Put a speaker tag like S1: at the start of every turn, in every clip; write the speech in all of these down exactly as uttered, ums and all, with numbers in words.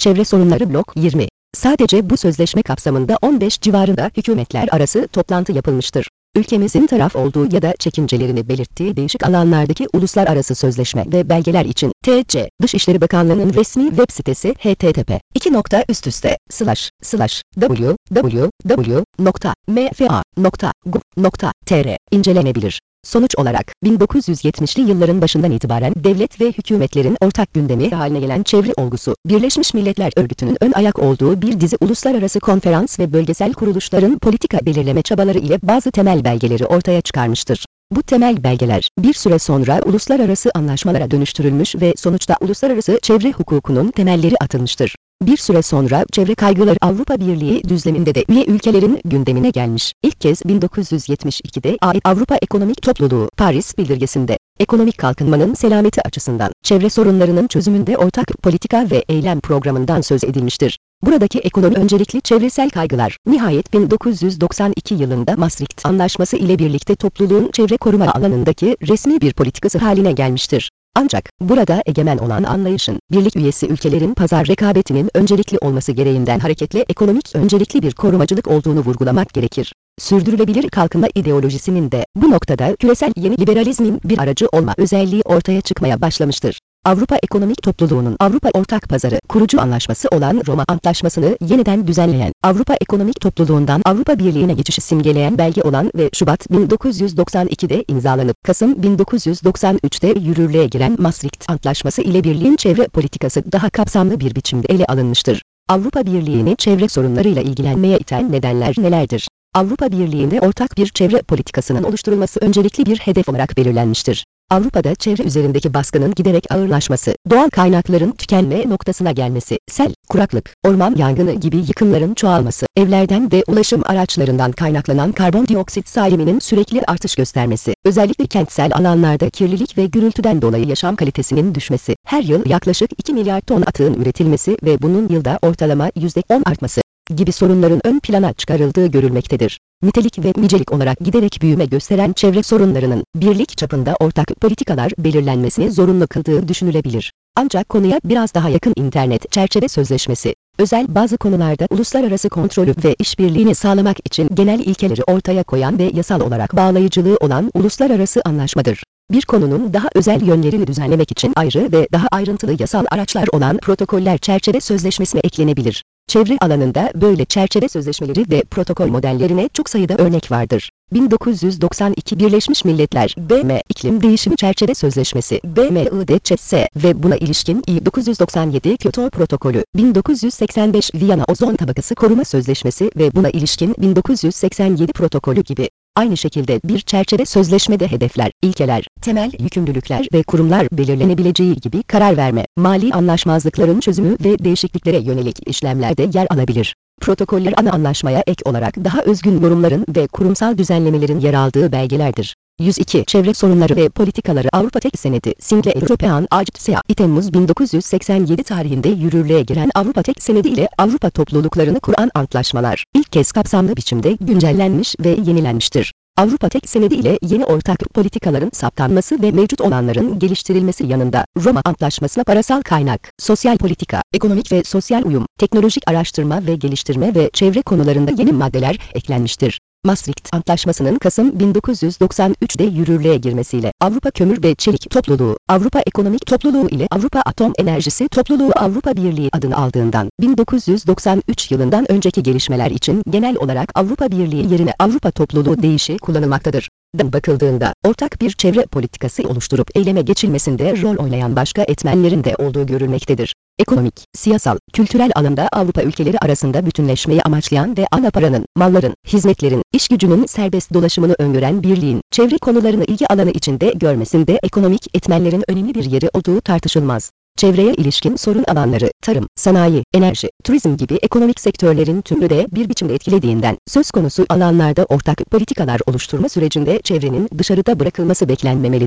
S1: Çevre sorunları blok yirmi. Sadece bu sözleşme kapsamında on beş civarında hükümetler arası toplantı yapılmıştır. Ülkemizin taraf olduğu ya da çekincelerini belirttiği değişik alanlardaki uluslararası sözleşme ve belgeler için T C Dışişleri Bakanlığı'nın resmi web sitesi h t t p iki nokta üst üste slash slash w w w nokta m f a nokta gov nokta t r incelenebilir. Sonuç olarak bin dokuz yüz yetmişli yılların başından itibaren devlet ve hükümetlerin ortak gündemi haline gelen çevre olgusu, Birleşmiş Milletler Örgütü'nün ön ayak olduğu bir dizi uluslararası konferans ve bölgesel kuruluşların politika belirleme çabaları ile bazı temel belgeleri ortaya çıkarmıştır. Bu temel belgeler, bir süre sonra uluslararası anlaşmalara dönüştürülmüş ve sonuçta uluslararası çevre hukukunun temelleri atılmıştır. Bir süre sonra çevre kaygıları Avrupa Birliği düzleminde de üye ülkelerin gündemine gelmiş. İlk kez bin dokuz yüz yetmiş ikide Avrupa Ekonomik Topluluğu Paris Bildirgesi'nde ekonomik kalkınmanın selameti açısından çevre sorunlarının çözümünde ortak politika ve eylem programından söz edilmiştir. Buradaki ekonomi öncelikli çevresel kaygılar, nihayet bin dokuz yüz doksan iki yılında Maastricht Anlaşması ile birlikte topluluğun çevre koruma alanındaki resmi bir politikası haline gelmiştir. Ancak burada egemen olan anlayışın, birlik üyesi ülkelerin pazar rekabetinin öncelikli olması gereğinden hareketle ekonomik öncelikli bir korumacılık olduğunu vurgulamak gerekir. Sürdürülebilir kalkınma ideolojisinin de bu noktada küresel yeni liberalizmin bir aracı olma özelliği ortaya çıkmaya başlamıştır. Avrupa Ekonomik Topluluğu'nun Avrupa Ortak Pazarı kurucu anlaşması olan Roma Antlaşması'nı yeniden düzenleyen, Avrupa Ekonomik Topluluğu'ndan Avrupa Birliği'ne geçişi simgeleyen belge olan ve Şubat bin dokuz yüz doksan ikide imzalanıp Kasım bin dokuz yüz doksan üçte yürürlüğe giren Maastricht Antlaşması ile birliğin çevre politikası daha kapsamlı bir biçimde ele alınmıştır. Avrupa Birliği'ni çevre sorunlarıyla ilgilenmeye iten nedenler nelerdir? Avrupa Birliği'nde ortak bir çevre politikasının oluşturulması öncelikli bir hedef olarak belirlenmiştir. Avrupa'da çevre üzerindeki baskının giderek ağırlaşması, doğal kaynakların tükenme noktasına gelmesi, sel, kuraklık, orman yangını gibi yıkımların çoğalması, evlerden ve ulaşım araçlarından kaynaklanan karbondioksit salımının sürekli artış göstermesi, özellikle kentsel alanlarda kirlilik ve gürültüden dolayı yaşam kalitesinin düşmesi, her yıl yaklaşık iki milyar ton atığın üretilmesi ve bunun yılda ortalama yüzde on artması gibi sorunların ön plana çıkarıldığı görülmektedir. Nitelik ve nicelik olarak giderek büyüme gösteren çevre sorunlarının birlik çapında ortak politikalar belirlenmesini zorunlu kıldığı düşünülebilir. Ancak konuya biraz daha yakın internet çerçeve sözleşmesi, özel bazı konularda uluslararası kontrolü ve işbirliğini sağlamak için genel ilkeleri ortaya koyan ve yasal olarak bağlayıcılığı olan uluslararası anlaşmadır. Bir konunun daha özel yönlerini düzenlemek için ayrı ve daha ayrıntılı yasal araçlar olan protokoller çerçeve sözleşmesine eklenebilir. Çevre alanında böyle çerçeve sözleşmeleri ve protokol modellerine çok sayıda örnek vardır. bin dokuz yüz doksan iki Birleşmiş Milletler B M İklim Değişimi Çerçeve Sözleşmesi B M I D C S ve buna ilişkin bin dokuz yüz doksan yedi Kyoto Protokolü, bin dokuz yüz seksen beş Viyana Ozon Tabakası Koruma Sözleşmesi ve buna ilişkin bin dokuz yüz seksen yedi Protokolü gibi. Aynı şekilde bir çerçeve sözleşmede hedefler, ilkeler, temel yükümlülükler ve kurumlar belirlenebileceği gibi karar verme, mali anlaşmazlıkların çözümü ve değişikliklere yönelik işlemlerde yer alabilir. Protokoller ana anlaşmaya ek olarak daha özgün yorumların ve kurumsal düzenlemelerin yer aldığı belgelerdir. yüz iki Çevre sorunları ve politikaları Avrupa Tek Senedi Single European Agency Temmuz bin dokuz yüz seksen yedi tarihinde yürürlüğe giren Avrupa Tek Senedi ile Avrupa topluluklarını kuran antlaşmalar ilk kez kapsamlı biçimde güncellenmiş ve yenilenmiştir. Avrupa Tek Senedi ile yeni ortak politikaların saptanması ve mevcut olanların geliştirilmesi yanında Roma Antlaşması'na parasal kaynak, sosyal politika, ekonomik ve sosyal uyum, teknolojik araştırma ve geliştirme ve çevre konularında yeni maddeler eklenmiştir. Maastricht Antlaşması'nın Kasım bin dokuz yüz doksan üçte yürürlüğe girmesiyle Avrupa Kömür ve Çelik Topluluğu, Avrupa Ekonomik Topluluğu ile Avrupa Atom Enerjisi Topluluğu Avrupa Birliği adını aldığından bin dokuz yüz doksan üç yılından önceki gelişmeler için genel olarak Avrupa Birliği yerine Avrupa Topluluğu deyişi kullanılmaktadır. Bakıldığında ortak bir çevre politikası oluşturup eyleme geçilmesinde rol oynayan başka etmenlerin de olduğu görülmektedir. Ekonomik, siyasal, kültürel alanda Avrupa ülkeleri arasında bütünleşmeyi amaçlayan ve ana paranın, malların, hizmetlerin, iş gücünün serbest dolaşımını öngören birliğin, çevre konularını ilgi alanı içinde görmesinde ekonomik etmenlerin önemli bir yeri olduğu tartışılmaz. Çevreye ilişkin sorun alanları, tarım, sanayi, enerji, turizm gibi ekonomik sektörlerin tümünü de bir biçimde etkilediğinden, söz konusu alanlarda ortak politikalar oluşturma sürecinde çevrenin dışarıda bırakılması beklenmemelidir.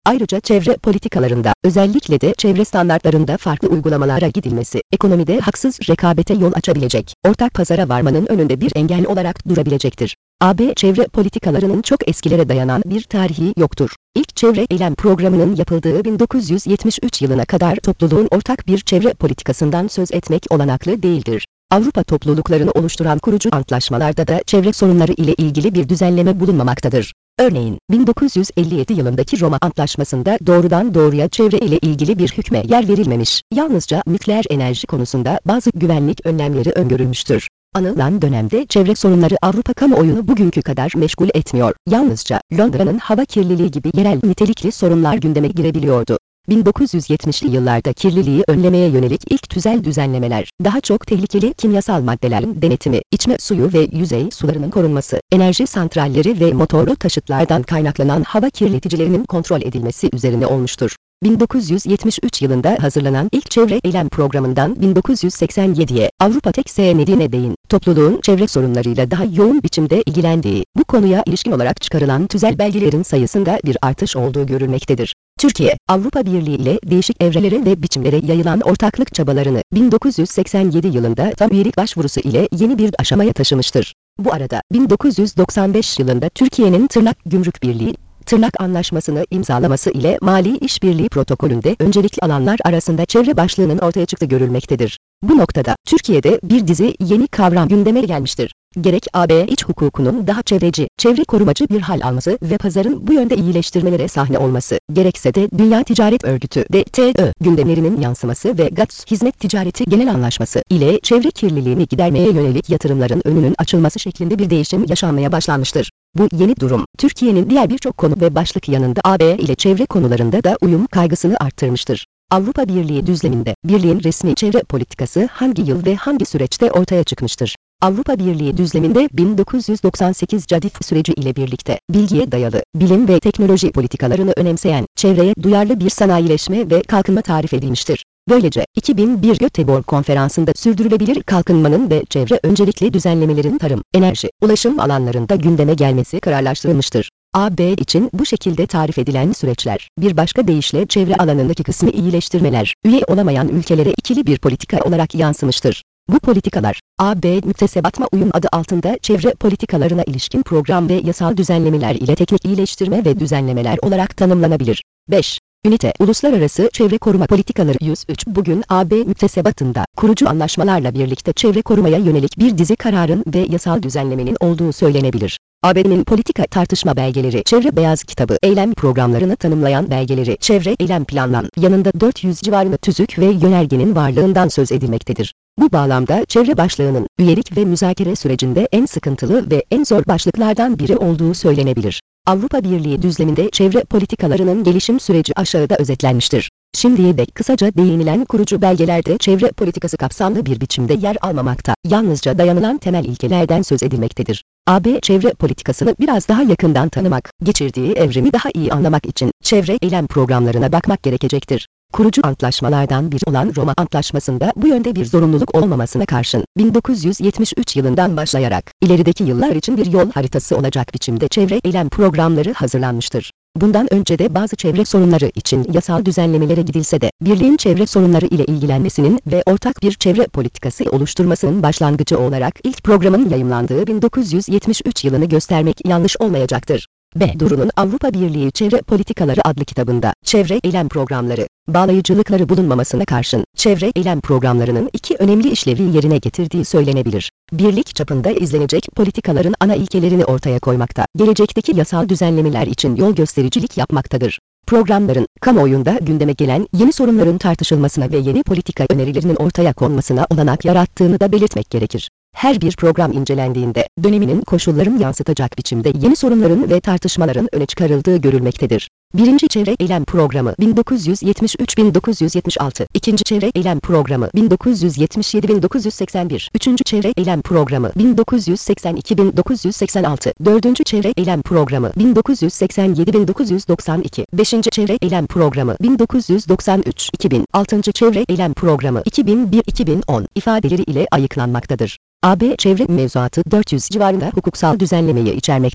S1: Ayrıca çevre politikalarında, özellikle de çevre standartlarında farklı uygulamalara gidilmesi, ekonomide haksız rekabete yol açabilecek, ortak pazara varmanın önünde bir engel olarak durabilecektir. A B çevre politikalarının çok eskilere dayanan bir tarihi yoktur. İlk çevre eylem programının yapıldığı bin dokuz yüz yetmiş üç yılına kadar topluluğun ortak bir çevre politikasından söz etmek olanaklı değildir. Avrupa topluluklarını oluşturan kurucu antlaşmalarda da çevre sorunları ile ilgili bir düzenleme bulunmamaktadır. Örneğin, bin dokuz yüz elli yedi yılındaki Roma Antlaşması'nda doğrudan doğruya çevre ile ilgili bir hükme yer verilmemiş, yalnızca nükleer enerji konusunda bazı güvenlik önlemleri öngörülmüştür. Anılan dönemde çevre sorunları Avrupa kamuoyunu bugünkü kadar meşgul etmiyor, yalnızca Londra'nın hava kirliliği gibi yerel nitelikli sorunlar gündeme girebiliyordu. bin dokuz yüz yetmişli yıllarda kirliliği önlemeye yönelik ilk tüzel düzenlemeler, daha çok tehlikeli kimyasal maddelerin denetimi, içme suyu ve yüzey sularının korunması, enerji santralleri ve motorlu taşıtlardan kaynaklanan hava kirleticilerinin kontrol edilmesi üzerine olmuştur. bin dokuz yüz yetmiş üç yılında hazırlanan ilk çevre eylem programından bin dokuz yüz seksen yediye Avrupa tek sevmediğine değin, topluluğun çevre sorunlarıyla daha yoğun biçimde ilgilendiği, bu konuya ilişkin olarak çıkarılan tüzel belgelerin sayısında bir artış olduğu görülmektedir. Türkiye, Avrupa Birliği ile değişik evrelere ve biçimlere yayılan ortaklık çabalarını bin dokuz yüz seksen yedi yılında tam üyelik başvurusu ile yeni bir aşamaya taşımıştır. Bu arada bin dokuz yüz doksan beş yılında Türkiye'nin Tırnak Gümrük Birliği, Tırnak Anlaşması'nı imzalaması ile Mali İşbirliği Protokolü'nde öncelikli alanlar arasında çevre başlığının ortaya çıktığı görülmektedir. Bu noktada Türkiye'de bir dizi yeni kavram gündeme gelmiştir. Gerek A B iç hukukunun daha çevreci, çevre korumacı bir hal alması ve pazarın bu yönde iyileştirmelere sahne olması, gerekse de Dünya Ticaret Örgütü D T Ö gündemlerinin yansıması ve GATS Hizmet Ticareti Genel Anlaşması ile çevre kirliliğini gidermeye yönelik yatırımların önünün açılması şeklinde bir değişim yaşanmaya başlanmıştır. Bu yeni durum, Türkiye'nin diğer birçok konu ve başlık yanında A B ile çevre konularında da uyum kaygısını arttırmıştır. Avrupa Birliği düzleminde, Birliğin resmi çevre politikası hangi yıl ve hangi süreçte ortaya çıkmıştır? Avrupa Birliği düzleminde bin dokuz yüz doksan sekiz Cadif süreci ile birlikte, bilgiye dayalı, bilim ve teknoloji politikalarını önemseyen, çevreye duyarlı bir sanayileşme ve kalkınma tarif edilmiştir. Böylece, iki bin bir Göteborg Konferansı'nda sürdürülebilir kalkınmanın ve çevre öncelikli düzenlemelerin tarım, enerji, ulaşım alanlarında gündeme gelmesi kararlaştırılmıştır. A B için bu şekilde tarif edilen süreçler, bir başka deyişle çevre alanındaki kısmi iyileştirmeler, üye olamayan ülkelere ikili bir politika olarak yansımıştır. Bu politikalar, A B Müktesebatma Uyum adı altında çevre politikalarına ilişkin program ve yasal düzenlemeler ile teknik iyileştirme ve düzenlemeler olarak tanımlanabilir. beş. Ünite, Uluslararası Çevre Koruma Politikaları yüz üç Bugün A B müktesebatında, kurucu anlaşmalarla birlikte çevre korumaya yönelik bir dizi kararın ve yasal düzenlemenin olduğu söylenebilir. A B'nin politika tartışma belgeleri, Çevre Beyaz Kitabı, eylem programlarını tanımlayan belgeleri, Çevre Eylem Planlan, yanında dört yüz civarında tüzük ve yönergenin varlığından söz edilmektedir. Bu bağlamda çevre başlığının, üyelik ve müzakere sürecinde en sıkıntılı ve en zor başlıklardan biri olduğu söylenebilir. Avrupa Birliği düzleminde çevre politikalarının gelişim süreci aşağıda özetlenmiştir. Şimdiye dek kısaca değinilen kurucu belgelerde çevre politikası kapsamlı bir biçimde yer almamakta, yalnızca dayanılan temel ilkelerden söz edilmektedir. A B çevre politikasını biraz daha yakından tanımak, geçirdiği evrimi daha iyi anlamak için çevre eylem programlarına bakmak gerekecektir. Kurucu antlaşmalardan biri olan Roma Antlaşması'nda bu yönde bir zorunluluk olmamasına karşın, bin dokuz yüz yetmiş üç yılından başlayarak, ilerideki yıllar için bir yol haritası olacak biçimde çevre eylem programları hazırlanmıştır. Bundan önce de bazı çevre sorunları için yasal düzenlemelere gidilse de, Birliğin çevre sorunları ile ilgilenmesinin ve ortak bir çevre politikası oluşturmasının başlangıcı olarak ilk programın yayımlandığı bin dokuz yüz yetmiş üç yılını göstermek yanlış olmayacaktır. B. Duru'nun Avrupa Birliği Çevre Politikaları adlı kitabında, çevre eylem programları, bağlayıcılıkları bulunmamasına karşın, çevre eylem programlarının iki önemli işlevi yerine getirdiği söylenebilir. Birlik çapında izlenecek politikaların ana ilkelerini ortaya koymakta, gelecekteki yasal düzenlemeler için yol göstericilik yapmaktadır. Programların, kamuoyunda gündeme gelen yeni sorunların tartışılmasına ve yeni politika önerilerinin ortaya konmasına olanak yarattığını da belirtmek gerekir. Her bir program incelendiğinde, döneminin koşullarını yansıtacak biçimde yeni sorunların ve tartışmaların öne çıkarıldığı görülmektedir. Birinci Çevre Eylem Programı bin dokuz yüz yetmiş üç - bin dokuz yüz yetmiş altı İkinci Çevre Eylem Programı bin dokuz yüz yetmiş yedi - bin dokuz yüz seksen bir Üçüncü Çevre Eylem Programı bin dokuz yüz seksen iki - bin dokuz yüz seksen altı Dördüncü Çevre Eylem Programı bin dokuz yüz seksen yedi - bin dokuz yüz doksan iki Beşinci Çevre Eylem Programı bin dokuz yüz doksan üç - iki bin Altıncı Çevre Eylem Programı iki bin bir - iki bin on ifadeleri ile ayıklanmaktadır. A B çevre mevzuatı dört yüz civarında hukuksal düzenlemeyi içermektedir.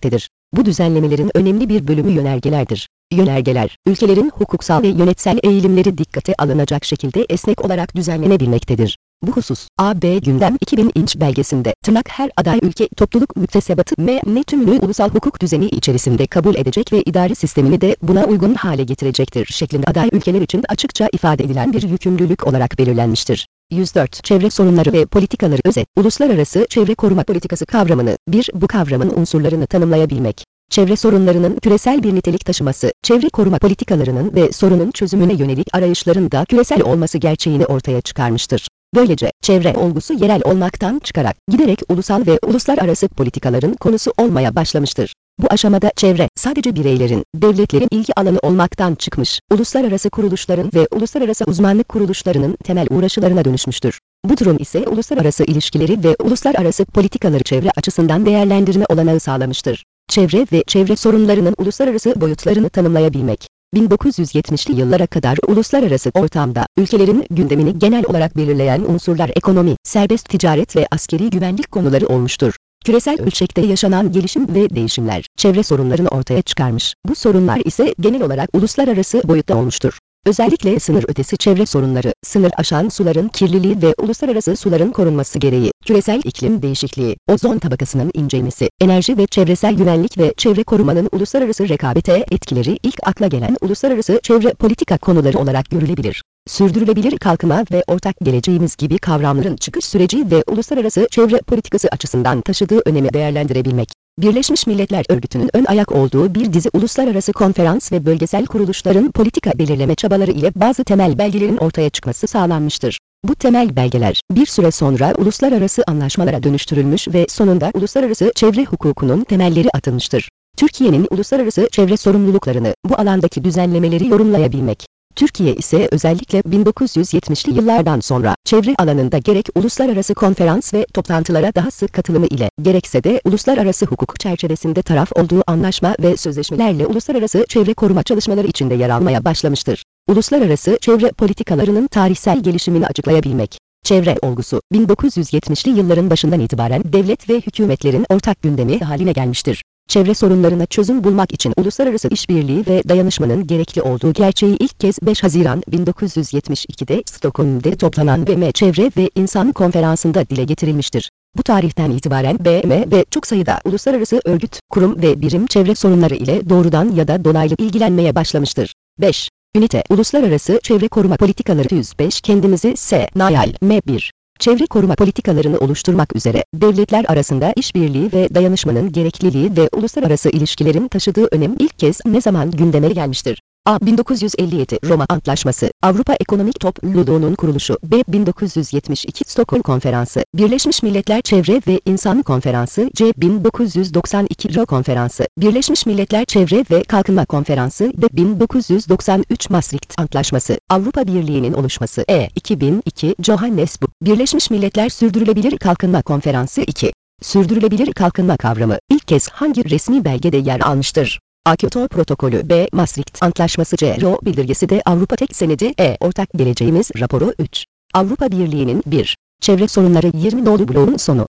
S1: Bu düzenlemelerin önemli bir bölümü yönergelerdir. Yönergeler, ülkelerin hukuksal ve yönetsel eğilimleri dikkate alınacak şekilde esnek olarak düzenlenebilmektedir. Bu husus, A B Gündem iki bin inç belgesinde, tırnak her aday ülke topluluk müktesebatı M N tümünü ulusal hukuk düzeni içerisinde kabul edecek ve idari sistemini de buna uygun hale getirecektir şeklinde aday ülkeler için açıkça ifade edilen bir yükümlülük olarak belirlenmiştir. yüz dört. Çevre sorunları ve politikaları özet. Uluslararası çevre koruma politikası kavramını, bir Bu kavramın unsurlarını tanımlayabilmek. Çevre sorunlarının küresel bir nitelik taşıması, çevre koruma politikalarının ve sorunun çözümüne yönelik arayışların da küresel olması gerçeğini ortaya çıkarmıştır. Böylece, çevre olgusu yerel olmaktan çıkarak, giderek ulusal ve uluslararası politikaların konusu olmaya başlamıştır. Bu aşamada çevre, sadece bireylerin, devletlerin ilgi alanı olmaktan çıkmış, uluslararası kuruluşların ve uluslararası uzmanlık kuruluşlarının temel uğraşılarına dönüşmüştür. Bu durum ise uluslararası ilişkileri ve uluslararası politikaları çevre açısından değerlendirme olanağı sağlamıştır. Çevre ve çevre sorunlarının uluslararası boyutlarını tanımlayabilmek. bin dokuz yüz yetmişli yıllara kadar uluslararası ortamda, ülkelerin gündemini genel olarak belirleyen unsurlar ekonomi, serbest ticaret ve askeri güvenlik konuları olmuştur. Küresel ölçekte yaşanan gelişim ve değişimler, çevre sorunlarını ortaya çıkarmış. Bu sorunlar ise genel olarak uluslararası boyutta olmuştur. Özellikle sınır ötesi çevre sorunları, sınır aşan suların kirliliği ve uluslararası suların korunması gereği, küresel iklim değişikliği, ozon tabakasının incelmesi, enerji ve çevresel güvenlik ve çevre korumanın uluslararası rekabete etkileri ilk akla gelen uluslararası çevre politika konuları olarak görülebilir. Sürdürülebilir kalkınma ve ortak geleceğimiz gibi kavramların çıkış süreci ve uluslararası çevre politikası açısından taşıdığı önemi değerlendirebilmek. Birleşmiş Milletler Örgütü'nün ön ayak olduğu bir dizi uluslararası konferans ve bölgesel kuruluşların politika belirleme çabaları ile bazı temel belgelerin ortaya çıkması sağlanmıştır. Bu temel belgeler, bir süre sonra uluslararası anlaşmalara dönüştürülmüş ve sonunda uluslararası çevre hukukunun temelleri atılmıştır. Türkiye'nin uluslararası çevre sorumluluklarını, bu alandaki düzenlemeleri yorumlayabilmek. Türkiye ise özellikle bin dokuz yüz yetmişli yıllardan sonra çevre alanında gerek uluslararası konferans ve toplantılara daha sık katılımı ile gerekse de uluslararası hukuk çerçevesinde taraf olduğu anlaşma ve sözleşmelerle uluslararası çevre koruma çalışmaları içinde yer almaya başlamıştır. Uluslararası çevre politikalarının tarihsel gelişimini açıklayabilmek. Çevre olgusu, bin dokuz yüz yetmişli yılların başından itibaren devlet ve hükümetlerin ortak gündemi haline gelmiştir. Çevre sorunlarına çözüm bulmak için uluslararası işbirliği ve dayanışmanın gerekli olduğu gerçeği ilk kez beş Haziran bin dokuz yüz yetmiş ikide Stockholm'de toplanan B M Çevre ve İnsan Konferansı'nda dile getirilmiştir. Bu tarihten itibaren B M ve çok sayıda uluslararası örgüt, kurum ve birim çevre sorunları ile doğrudan ya da dolaylı ilgilenmeye başlamıştır. beş. Ünite, Uluslararası Çevre Koruma Politikaları yüz beş Kendimizi S. Nayal, M bir. Çevre koruma politikalarını oluşturmak üzere, devletler arasında işbirliği ve dayanışmanın gerekliliği ve uluslararası ilişkilerin taşıdığı önem ilk kez ne zaman gündeme gelmiştir? A. bin dokuz yüz elli yedi Roma Antlaşması, Avrupa Ekonomik Topluluğu'nun kuruluşu. B. bin dokuz yüz yetmiş iki Stockholm Konferansı, Birleşmiş Milletler Çevre ve İnsan Konferansı. C. bin dokuz yüz doksan iki Rio Konferansı, Birleşmiş Milletler Çevre ve Kalkınma Konferansı. D. bin dokuz yüz doksan üç Maastricht Antlaşması, Avrupa Birliği'nin oluşması. E. iki bin iki Johannesburg, Birleşmiş Milletler Sürdürülebilir Kalkınma Konferansı. iki. Sürdürülebilir kalkınma kavramı ilk kez hangi resmi belgede yer almıştır? A. Kyoto Protokolü. B. Maastricht Antlaşması. C. Rio Bildirgesi. D. Avrupa Tek Senedi. E. Ortak Geleceğimiz Raporu. üç. Avrupa Birliği'nin bir. Çevre sorunları yirmi nolu bloğun sonu.